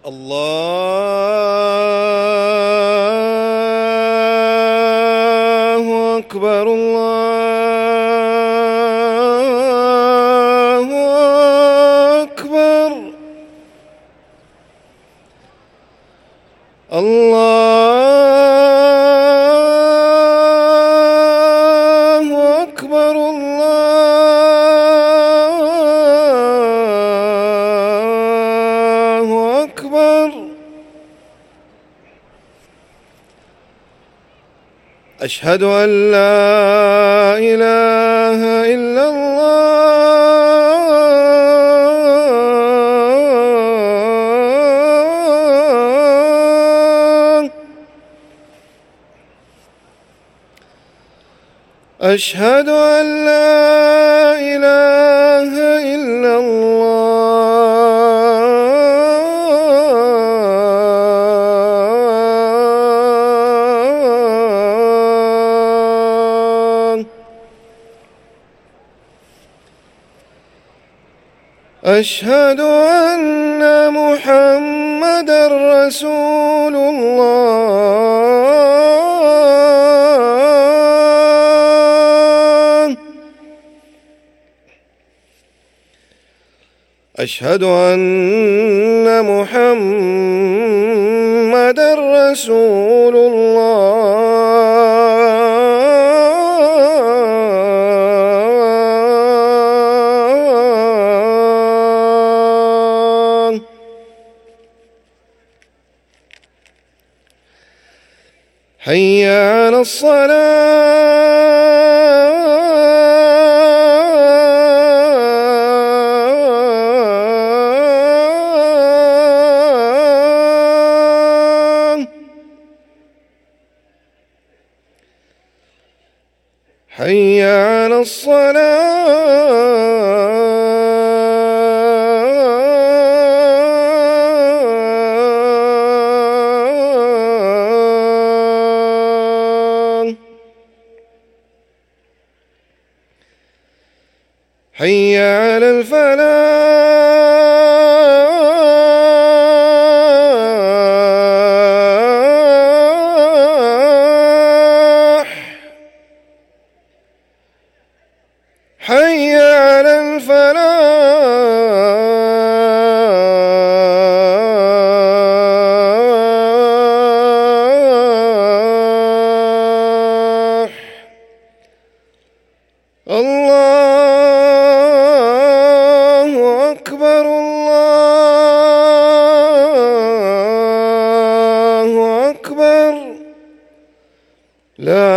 الله أكبر الله أكبر الله أكبر الله أكبر. أشهد أن لا إله إلا الله. أشهد أن لا إله إلا الله. أشهد أن محمدًا رسول الله. أشهد أن محمدًا رسول الله. حي على الصلاة. حي على الصلاة. حي على الفلاح. حي على الفلاح. الله أكبر الله أكبر. لا